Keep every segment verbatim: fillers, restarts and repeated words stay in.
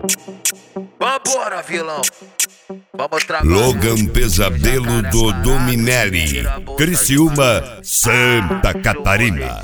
Vambora, vilão. Vamos trabalhar. Logan Pesadelo do Dominelli, Criciúma, Santa Catarina.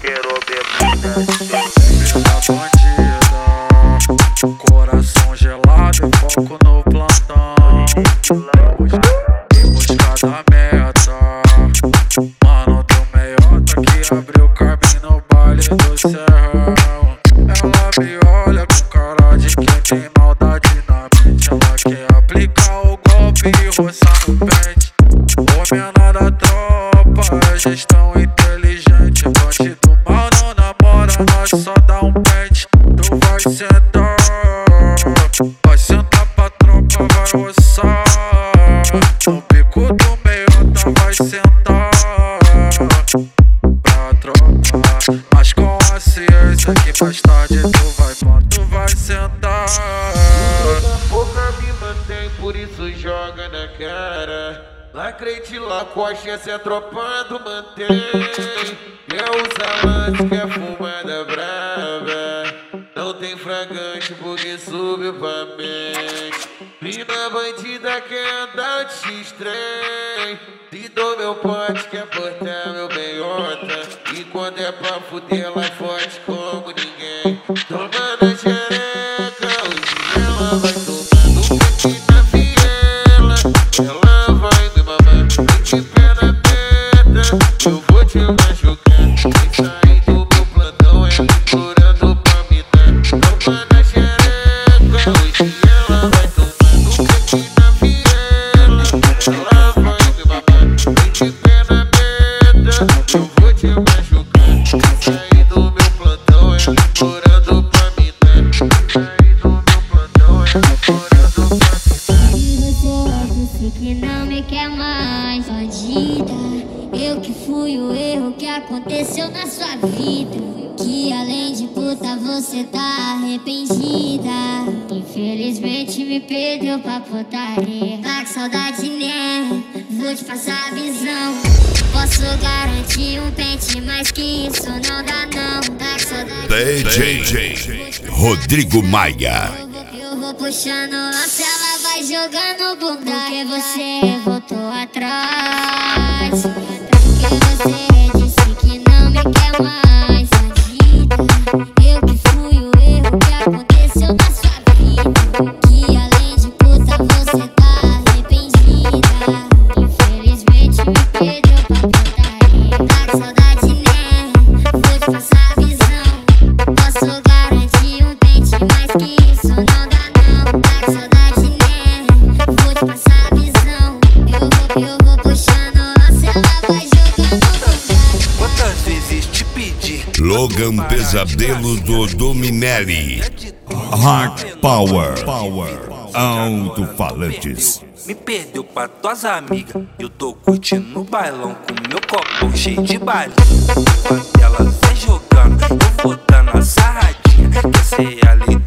Coração gelado, foco no plantão. Em busca da meta. Mano do meiota que abriu caminho no baile do Serrão. Ela me olha com cara de quem tem maldade na mente. Ela quer aplicar o golpe e roçar no pente. Ô menor da tropa, gestão inteligente. Bandido mal não namora, nós só dá um pente. Tu vai sentar, vai sentar pra tropa, vai roçar. No bico do meiota vai sentar pra tropa, mas com a ciência que mais tarde tu vai pôr, tu vai sentar. Pouca me mantém, por isso joga na cara. Lacrete, Lacoste, essa é a tropa do mantém. Quer usar lance, quer fumada brava. Não tem fragante porque subiu pra mente. Mina bandida quer andar de X-trem. Se dou meu pote, quer portar meu meiota. E quando é pra fuder, ela é forte como ninguém. Toma na xereca, hoje ela vai tomando pique na viela. Ela vai me mamar, de pé na teta. Eu vou te machucar. Quem sair do meu plantão é procurando pra me dar. Toma na xereca, hoje ela vai tomando pique na viela. Ela vai me mamar, de pé na teta. Eu vou te machucar. Quem sair do meu plantão é procurando pra me dar. Quem sair do meu plantão é procurando pra me dar. Você que não me quer mais, bandida. Eu que fui o erro que aconteceu na sua vida. Que além de puta você tá arrependida. Infelizmente me perdeu pra putaria. Tá com saudade, né? Vou te passar a visão. Posso garantir um pente, mas que isso não dá não. Tá com saudade. D J Rodrigo Maia. Eu vou puxando laço, ela vai jogando bunda. Porque você voltou atrás. Porque você disse que não me quer mais, bandida. Eu que fui o erro que aconteceu na sua vida. Que além de puta você tá arrependida. Infelizmente me perdeu pra putaria. Tá com saudade, né? Vou te passar a visão. Posso garantir um pente, mas que isso não dá não. Tá com saudade, né? Vou te passar a visão. Eu vou, eu vou puxando laço, ela vai jogando bunda. Quantas vezes te pedi? Logan Pesadelo do Dominelli, Hard Power, Power, Alto-falantes. Me perdeu pra tuas amigas. Eu tô curtindo o bailão com meu copo cheio de baile. Enquanto elas vem jogando, eu vou dando a sarradinha. Que essa é a lei